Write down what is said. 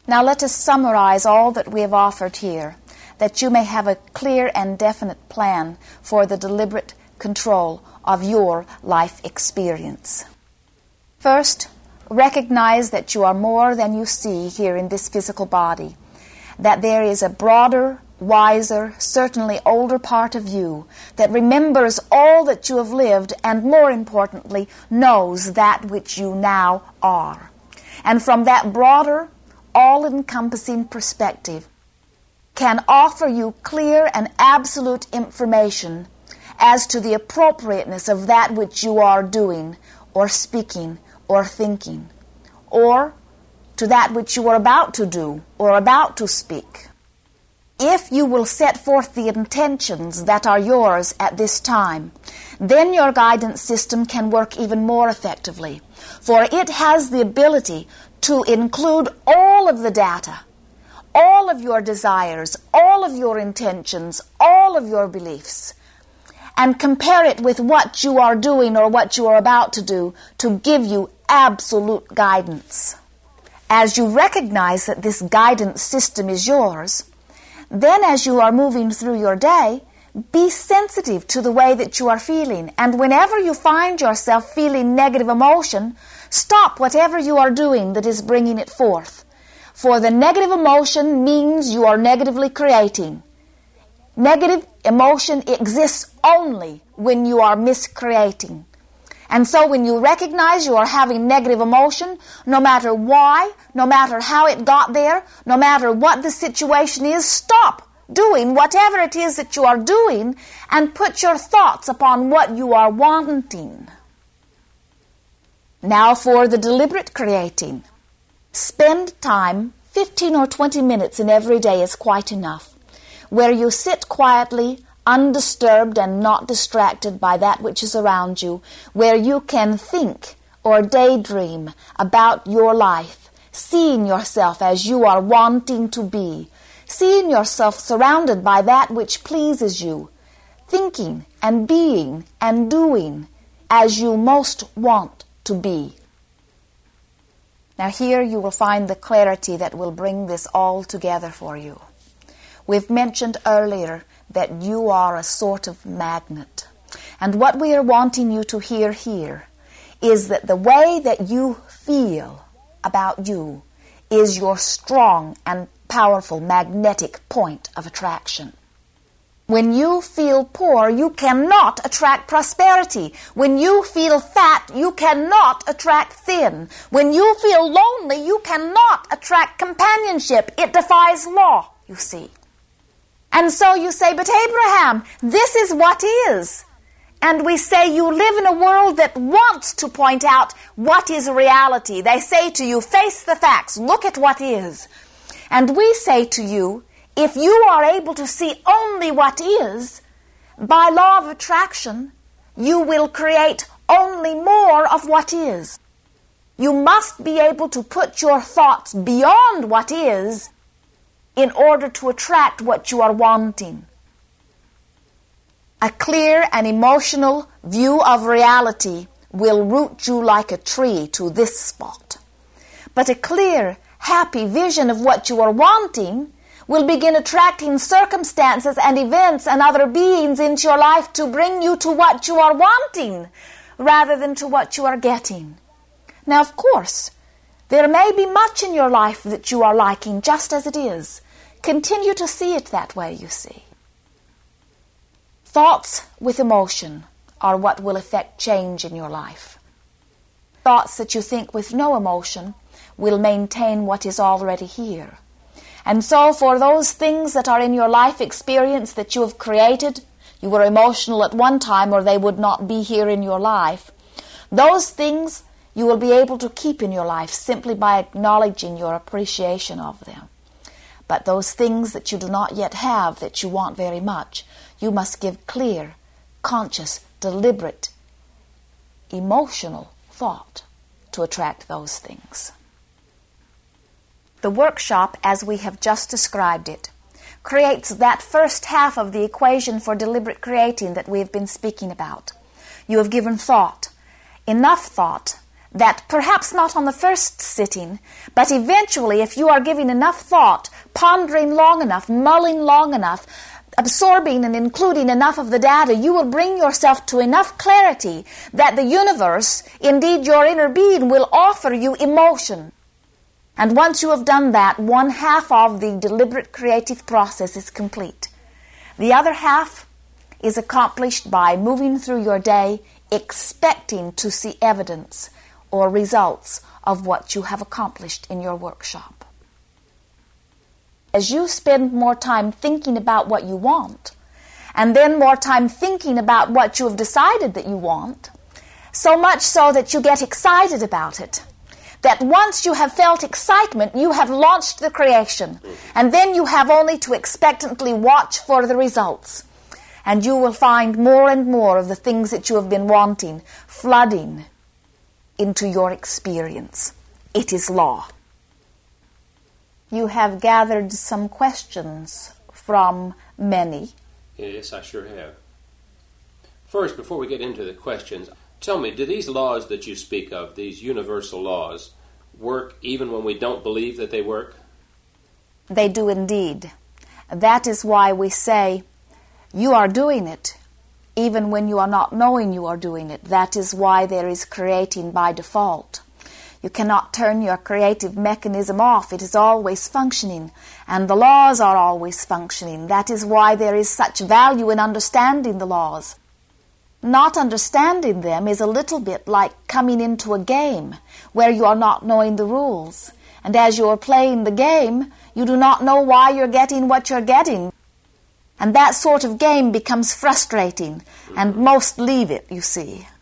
Now let us summarize all that we have offered here, that you may have a clear and definite plan for the deliberate control of your life experience. First, recognize that you are more than you see here in this physical body, that there is a broader, wiser, certainly older part of you that remembers all that you have lived and, more importantly, knows that which you now are. And from that broader, all-encompassing perspective can offer you clear and absolute information as to the appropriateness of that which you are doing or speaking or thinking, or to that which you are about to do or about to speak. If you will set forth the intentions that are yours at this time, then your guidance system can work even more effectively, for it has the ability to include all of the data, all of your desires, all of your intentions, all of your beliefs, and compare it with what you are doing or what you are about to do to give you absolute guidance. As you recognize that this guidance system is yours, then as you are moving through your day, be sensitive to the way that you are feeling. And whenever you find yourself feeling negative emotion, stop whatever you are doing that is bringing it forth. For the negative emotion means you are negatively creating. Negative emotion exists only when you are miscreating. And so when you recognize you are having negative emotion, no matter why, no matter how it got there, no matter what the situation is, stop doing whatever it is that you are doing and put your thoughts upon what you are wanting. Now for the deliberate creating. Spend time, 15 or 20 minutes in every day is quite enough, where you sit quietly, undisturbed and not distracted by that which is around you, where you can think or daydream about your life, seeing yourself as you are wanting to be, seeing yourself surrounded by that which pleases you, thinking and being and doing as you most want to be. Now here you will find the clarity that will bring this all together for you. We've mentioned earlier that you are a sort of magnet. And what we are wanting you to hear here is that the way that you feel about you is your strong and powerful magnetic point of attraction. When you feel poor, you cannot attract prosperity. When you feel fat, you cannot attract thin. When you feel lonely, you cannot attract companionship. It defies law, you see. And so you say, but Abraham, this is what is. And we say you live in a world that wants to point out what is reality. They say to you, face the facts, look at what is. And we say to you, if you are able to see only what is, by law of attraction, you will create only more of what is. You must be able to put your thoughts beyond what is in order to attract what you are wanting. A clear and emotional view of reality will root you like a tree to this spot. But a clear, happy vision of what you are wanting will begin attracting circumstances and events and other beings into your life to bring you to what you are wanting rather than to what you are getting. Now, of course, there may be much in your life that you are liking just as it is. Continue to see it that way, you see. Thoughts with emotion are what will effect change in your life. Thoughts that you think with no emotion will maintain what is already here. And so for those things that are in your life experience that you have created, you were emotional at one time or they would not be here in your life, those things you will be able to keep in your life simply by acknowledging your appreciation of them. But those things that you do not yet have, that you want very much, you must give clear, conscious, deliberate, emotional thought to attract those things. The workshop, as we have just described it, creates that first half of the equation for deliberate creating that we have been speaking about. You have given thought, enough thought that perhaps not on the first sitting, but eventually if you are giving enough thought, pondering long enough, mulling long enough, absorbing and including enough of the data, you will bring yourself to enough clarity that the universe, indeed your inner being, will offer you emotion. And once you have done that, one half of the deliberate creative process is complete. The other half is accomplished by moving through your day expecting to see evidence or results of what you have accomplished in your workshop. As you spend more time thinking about what you want, and then more time thinking about what you have decided that you want, so much so that you get excited about it, that once you have felt excitement, you have launched the creation, and then you have only to expectantly watch for the results. And you will find more and more of the things that you have been wanting flooding into your experience. It is law. You have gathered some questions from many. Yes, I sure have. First, before we get into the questions, tell me, do these laws that you speak of, these universal laws, work even when we don't believe that they work? They do indeed. That is why we say, you are doing it, even when you are not knowing you are doing it. That is why there is creating by default. You cannot turn your creative mechanism off. It is always functioning, and the laws are always functioning. That is why there is such value in understanding the laws. Not understanding them is a little bit like coming into a game where you are not knowing the rules. And as you are playing the game, you do not know why you're getting what you're getting. And that sort of game becomes frustrating, and most leave it, you see.